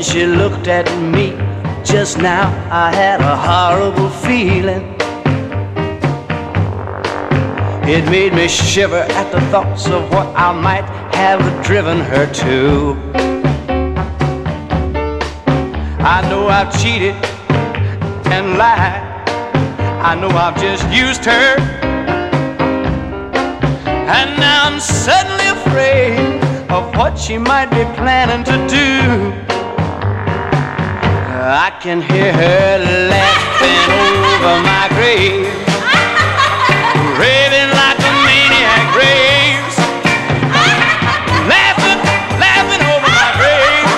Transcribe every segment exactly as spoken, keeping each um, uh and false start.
she looked at me just now, I had a horrible feeling. It made me shiver at the thoughts of what I might have driven her to. I know I've cheated and lied. I know I've just used her. And now I'm suddenly afraid of what she might be planning to do. I can hear her laughing over my grave, raving like a maniac raves, laughing, laughing over my grave,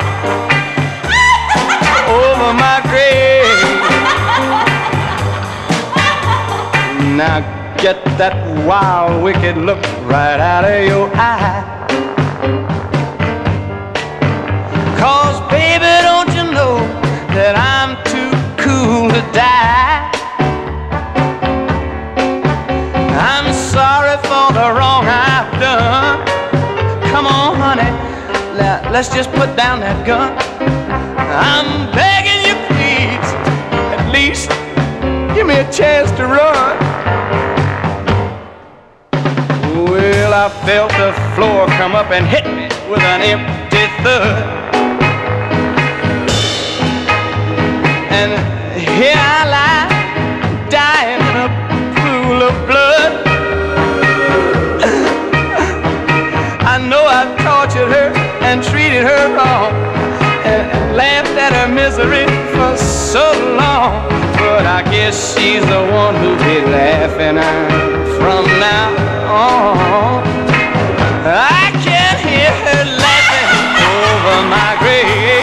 over my grave. Now get that wild, wicked look right out of your eye. 'Cause baby, don't you know that I'm too cool to die? I'm sorry for the wrong I've done. Come on, honey, let's just put down that gun. I'm begging you, please, at least give me a chance to run. Well, I felt the floor come up and hit me with an empty thud. And here I lie, dying in a pool of blood. I know I tortured her and treated her wrong, and laughed at her misery for so long. But I guess she's the one who'll be laughing from now on. I can hear her laughing over my grave.